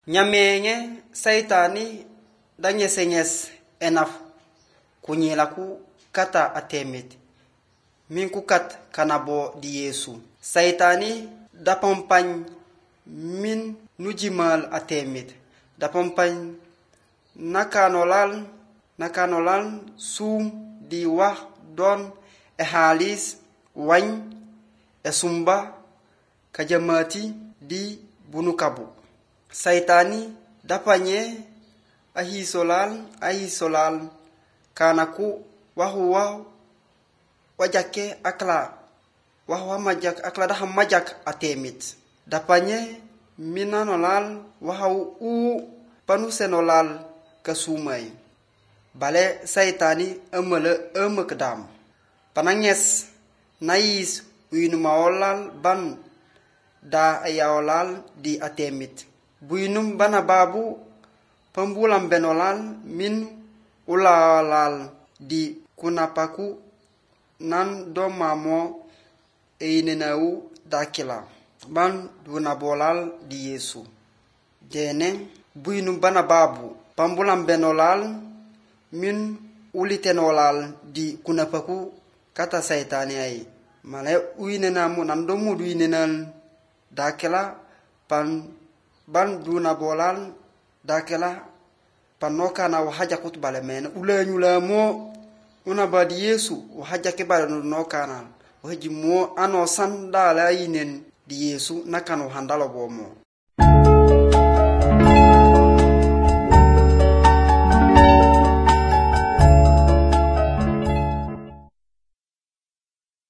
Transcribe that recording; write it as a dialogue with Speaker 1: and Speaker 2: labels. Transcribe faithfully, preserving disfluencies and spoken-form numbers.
Speaker 1: Nyamenge saitani danyesenyes enaf kunyilaku kata atemit minku kat kanabo di Yesu. Saitani dapampany min nujimal atemit dapampany nakanolal nakanolal sum di wax don e halis wany e sumba kajamati di bunukabu. Saitani dapanye ahisolal ahisolal kanaku wahuwa wajake akla wahuwa majak akla daha majak atemit dapanye minanolal wahaw u panusenolal kasumay bale saitani amala amakdam pananyes nais uinumaolal ban da ayawolal di atemit buinum bana babu pambulam benolal min ulalal di kunapaku nan domamo einenau dakila ban dunabolal di Yesu. Jene buinum bana babu pambulam benolal min ulitenolal di kunapaku kata saitani ai male uinenamu nandomu duinenan dakila pan ban duna bolal dakela panoka na wahaja kutbale men ulanyula mo una badi Yesu wahaja ke bale no kana wahaji mo ano sandala yinen di Yesu nakano handalo bomo.